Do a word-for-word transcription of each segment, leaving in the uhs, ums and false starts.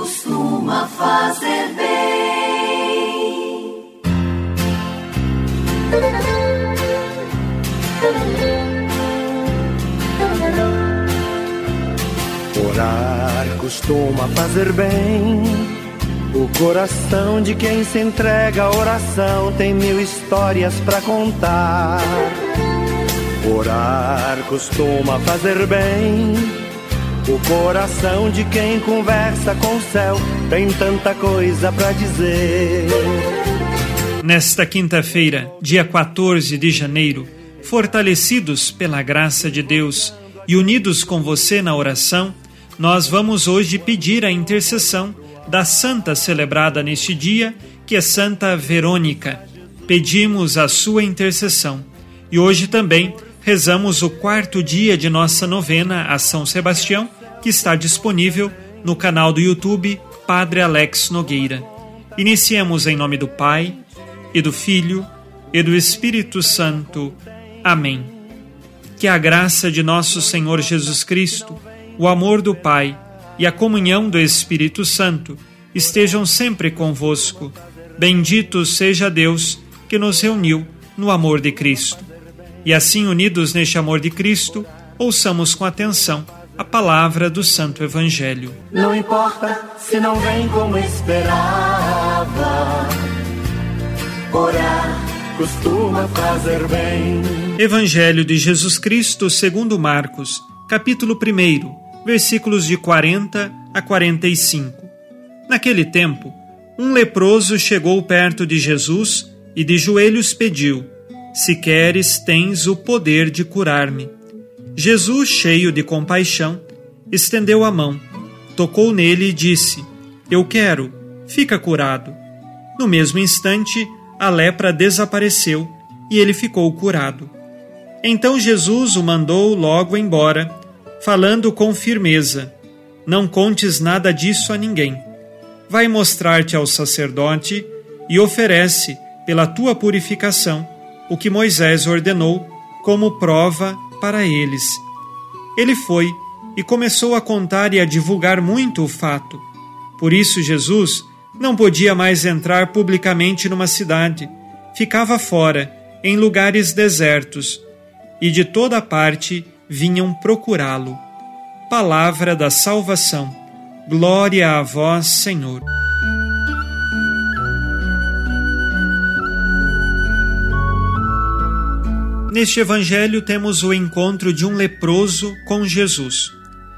costuma fazer bem. Orar costuma fazer bem. O coração de quem se entrega à oração tem mil histórias pra contar. Orar costuma fazer bem. O coração de quem conversa com o céu tem tanta coisa pra dizer. Nesta quinta-feira, dia quatorze de janeiro, fortalecidos pela graça de Deus e unidos com você na oração, nós vamos hoje pedir a intercessão da santa celebrada neste dia, que é Santa Verônica. Pedimos a sua intercessão. E hoje também rezamos o quarto dia de nossa novena a São Sebastião, que está disponível no canal do YouTube Padre Alex Nogueira. Iniciemos em nome do Pai, e do Filho, e do Espírito Santo. Amém. Que a graça de nosso Senhor Jesus Cristo, o amor do Pai e a comunhão do Espírito Santo estejam sempre convosco. Bendito seja Deus que nos reuniu no amor de Cristo. E assim, unidos neste amor de Cristo, ouçamos com atenção a palavra do Santo Evangelho. Não importa se não vem como esperava, orar costuma fazer bem. Evangelho de Jesus Cristo segundo Marcos, capítulo primeiro, versículos de quarenta a quarenta e cinco. Naquele tempo, um leproso chegou perto de Jesus e de joelhos pediu: se queres, tens o poder de curar-me. Jesus, cheio de compaixão, estendeu a mão, tocou nele e disse: eu quero, fica curado. No mesmo instante, a lepra desapareceu e ele ficou curado. Então Jesus o mandou logo embora, falando com firmeza: não contes nada disso a ninguém. Vai mostrar-te ao sacerdote e oferece, pela tua purificação, o que Moisés ordenou como prova para eles. Ele foi e começou a contar e a divulgar muito o fato. Por isso Jesus não podia mais entrar publicamente numa cidade. Ficava fora, em lugares desertos, e de toda parte vinham procurá-lo. Palavra da salvação. Glória a vós, Senhor. Neste evangelho temos o encontro de um leproso com Jesus.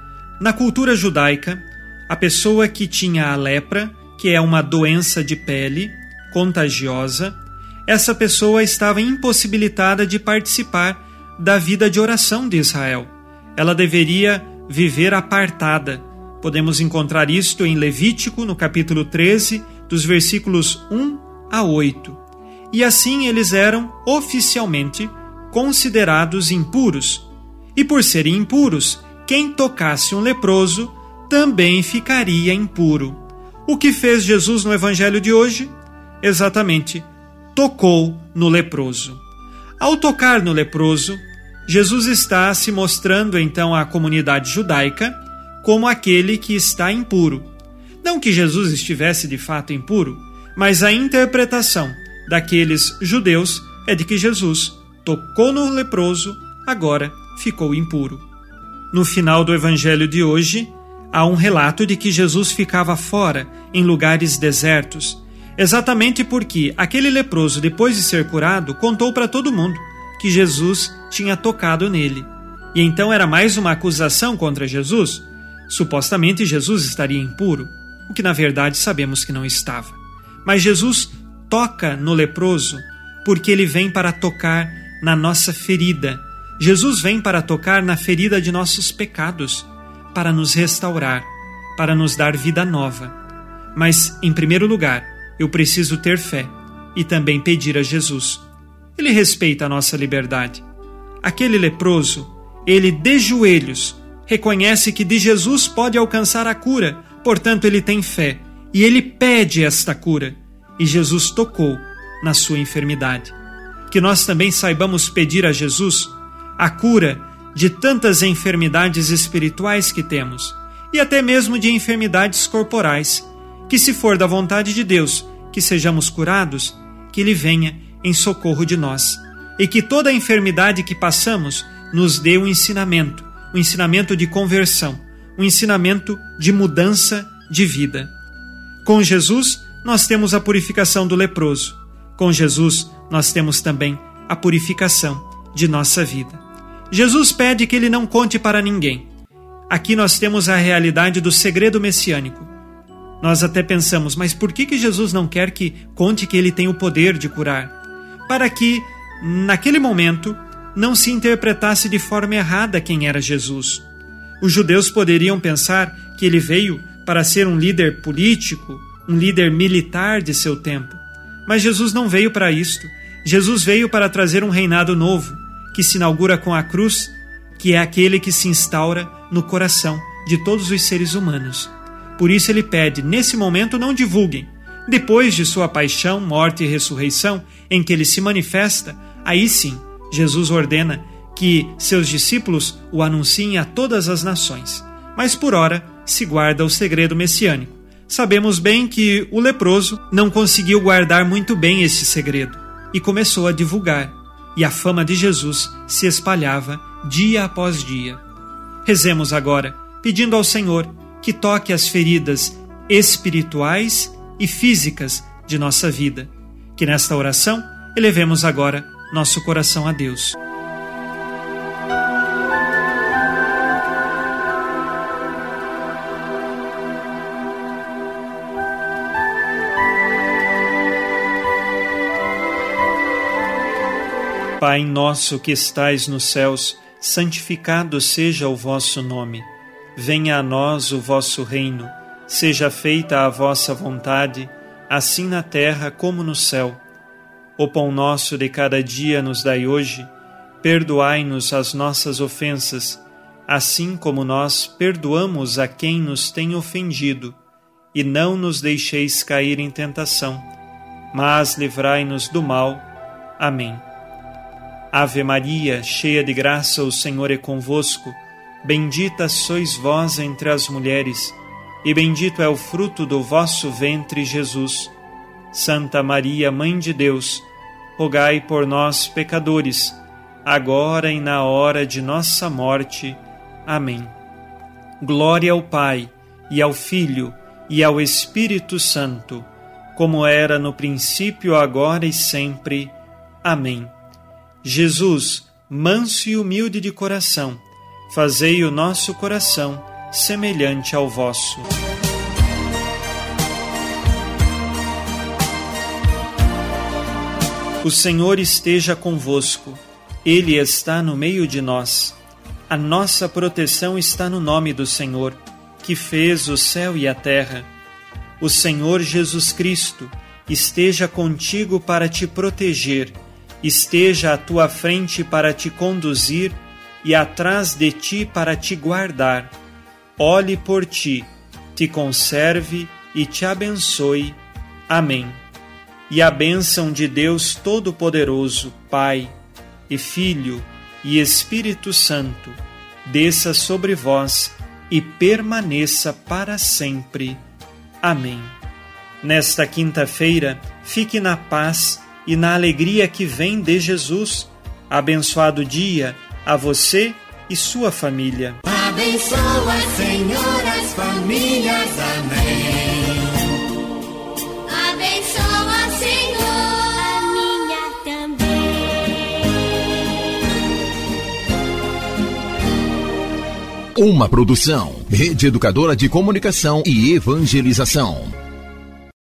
Na cultura judaica, a pessoa que tinha a lepra, que é uma doença de pele contagiosa, essa pessoa estava impossibilitada de participar da vida de oração de Israel. Ela deveria viver apartada. Podemos encontrar isto em Levítico, no capítulo treze, dos versículos um a oito. E assim eles eram oficialmente considerados impuros. E por serem impuros, quem tocasse um leproso também ficaria impuro. O que fez Jesus no evangelho de hoje? Exatamente, tocou no leproso. Ao tocar no leproso, Jesus está se mostrando então à comunidade judaica como aquele que está impuro. Não que Jesus estivesse de fato impuro, mas a interpretação daqueles judeus é de que Jesus tocou no leproso, agora ficou impuro. No final do evangelho de hoje, há um relato de que Jesus ficava fora, em lugares desertos, exatamente porque aquele leproso, depois de ser curado, contou para todo mundo que Jesus tinha tocado nele. E então era mais uma acusação contra Jesus. Supostamente Jesus estaria impuro, o que na verdade sabemos que não estava. Mas Jesus toca no leproso porque ele vem para tocar na nossa ferida. Jesus vem para tocar na ferida de nossos pecados, para nos restaurar, para nos dar vida nova. Mas, em primeiro lugar, eu preciso ter fé e também pedir a Jesus. Ele respeita a nossa liberdade. Aquele leproso, ele de joelhos, reconhece que de Jesus pode alcançar a cura, portanto ele tem fé, e ele pede esta cura, e Jesus tocou na sua enfermidade. Que nós também saibamos pedir a Jesus a cura de tantas enfermidades espirituais que temos, e até mesmo de enfermidades corporais, que se for da vontade de Deus que sejamos curados, que Ele venha em socorro de nós, e que toda a enfermidade que passamos nos dê um ensinamento, um ensinamento de conversão, um ensinamento de mudança de vida. Com Jesus, nós temos a purificação do leproso. Com Jesus, nós temos também a purificação de nossa vida. Jesus pede que Ele não conte para ninguém. Aqui nós temos a realidade do segredo messiânico. Nós até pensamos, mas por que que Jesus não quer que conte que Ele tem o poder de curar? Para que, naquele momento, não se interpretasse de forma errada quem era Jesus. Os judeus poderiam pensar que Ele veio para ser um líder político, um líder militar de seu tempo. Mas Jesus não veio para isto. Jesus veio para trazer um reinado novo, que se inaugura com a cruz, que é aquele que se instaura no coração de todos os seres humanos. Por isso Ele pede, nesse momento não divulguem. Depois de sua paixão, morte e ressurreição, em que Ele se manifesta, aí sim, Jesus ordena que seus discípulos o anunciem a todas as nações. Mas por ora se guarda o segredo messiânico. Sabemos bem que o leproso não conseguiu guardar muito bem esse segredo e começou a divulgar, e a fama de Jesus se espalhava dia após dia. Rezemos agora, pedindo ao Senhor que toque as feridas espirituais e físicas de nossa vida. Que nesta oração elevemos agora nosso coração a Deus. Pai nosso que estais nos céus, santificado seja o vosso nome. Venha a nós o vosso reino. Seja feita a vossa vontade, assim na terra como no céu. O pão nosso de cada dia nos dai hoje. Perdoai-nos as nossas ofensas, assim como nós perdoamos a quem nos tem ofendido. E não nos deixeis cair em tentação, mas livrai-nos do mal. Amém. Ave Maria, cheia de graça, o Senhor é convosco. Bendita sois vós entre as mulheres, e bendito é o fruto do vosso ventre, Jesus. Santa Maria, Mãe de Deus, rogai por nós, pecadores, agora e na hora de nossa morte. Amém. Glória ao Pai, e ao Filho, e ao Espírito Santo, como era no princípio, agora e sempre. Amém. Jesus, manso e humilde de coração, fazei o nosso coração semelhante ao vosso. O Senhor esteja convosco, Ele está no meio de nós. A nossa proteção está no nome do Senhor, que fez o céu e a terra. O Senhor Jesus Cristo esteja contigo para te proteger, esteja à tua frente para te conduzir e atrás de ti para te guardar. Olhe por ti, te conserve e te abençoe. Amém. E a bênção de Deus Todo-Poderoso, Pai e Filho e Espírito Santo, desça sobre vós e permaneça para sempre. Amém. Nesta quinta-feira, fique na paz e na alegria que vem de Jesus. Abençoado dia a você e sua família. Abençoa, Senhor, as famílias. Amém. Abençoa, Senhor, a minha também. Uma produção, Rede Educadora de Comunicação e Evangelização.